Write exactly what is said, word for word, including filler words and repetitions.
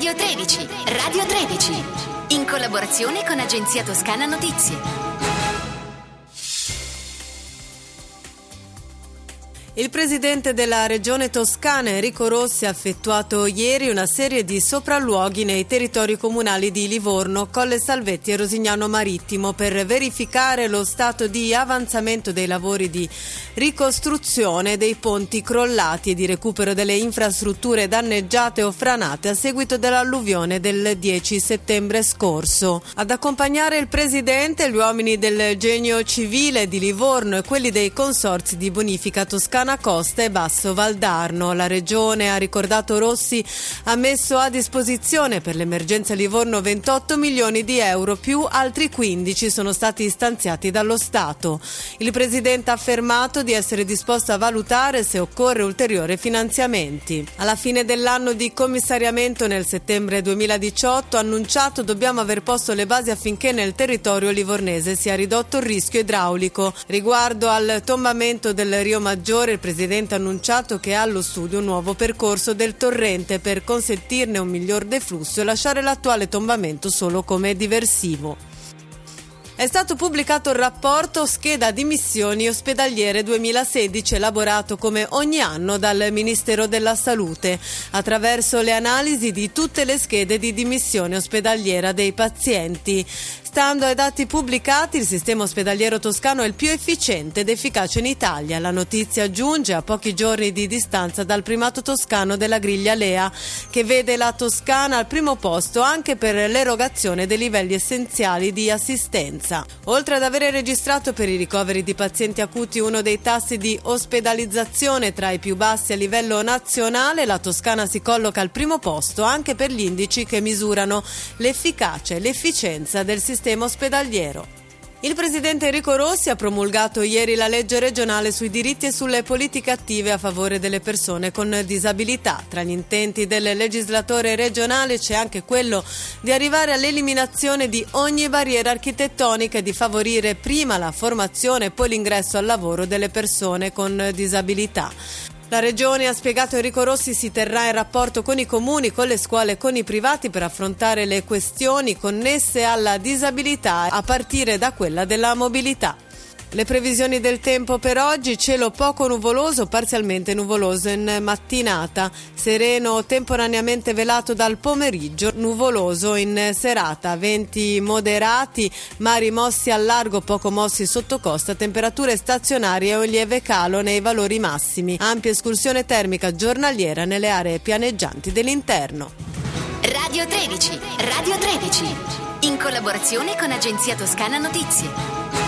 Radio tredici, Radio tredici, in collaborazione con Agenzia Toscana Notizie. Il presidente della Regione Toscana, Enrico Rossi, ha effettuato ieri una serie di sopralluoghi nei territori comunali di Livorno, Colle Salvetti e Rosignano Marittimo per verificare lo stato di avanzamento dei lavori di ricostruzione dei ponti crollati e di recupero delle infrastrutture danneggiate o franate a seguito dell'alluvione del dieci settembre scorso. Ad accompagnare il presidente gli uomini del Genio Civile di Livorno e quelli dei consorzi di bonifica Toscana Costa e Basso Valdarno. La Regione, ha ricordato Rossi, ha messo a disposizione per l'emergenza Livorno ventotto milioni di euro, più altri quindici sono stati stanziati dallo Stato. Il Presidente ha affermato di essere disposto a valutare se occorre ulteriori finanziamenti. Alla fine dell'anno di commissariamento nel settembre duemiladiciotto ha annunciato: dobbiamo aver posto le basi affinché nel territorio livornese sia ridotto il rischio idraulico. Riguardo al tombamento del Rio Maggiore, il Presidente ha annunciato che è allo studio un nuovo percorso del torrente per consentirne un miglior deflusso e lasciare l'attuale tombamento solo come diversivo. È stato pubblicato il rapporto Scheda dimissioni ospedaliere duemilasedici, elaborato come ogni anno dal Ministero della Salute, attraverso le analisi di tutte le schede di dimissione ospedaliera dei pazienti. Stando ai dati pubblicati, il sistema ospedaliero toscano è il più efficiente ed efficace in Italia. La notizia giunge a pochi giorni di distanza dal primato toscano della griglia Lea, che vede la Toscana al primo posto anche per l'erogazione dei livelli essenziali di assistenza. Oltre ad avere registrato per i ricoveri di pazienti acuti uno dei tassi di ospedalizzazione tra i più bassi a livello nazionale, la Toscana si colloca al primo posto anche per gli indici che misurano l'efficacia e l'efficienza del sistema ospedaliero. Il presidente Enrico Rossi ha promulgato ieri la legge regionale sui diritti e sulle politiche attive a favore delle persone con disabilità. Tra gli intenti del legislatore regionale c'è anche quello di arrivare all'eliminazione di ogni barriera architettonica e di favorire prima la formazione e poi l'ingresso al lavoro delle persone con disabilità. La Regione, ha spiegato Enrico Rossi, si terrà in rapporto con i comuni, con le scuole e con i privati per affrontare le questioni connesse alla disabilità, a partire da quella della mobilità. Le previsioni del tempo per oggi: cielo poco nuvoloso, parzialmente nuvoloso in mattinata, sereno temporaneamente velato dal pomeriggio, nuvoloso in serata, venti moderati, mari mossi al largo, poco mossi sotto costa, temperature stazionarie e un lieve calo nei valori massimi, ampia escursione termica giornaliera nelle aree pianeggianti dell'interno. Radio tredici, Radio tredici, in collaborazione con Agenzia Toscana Notizie.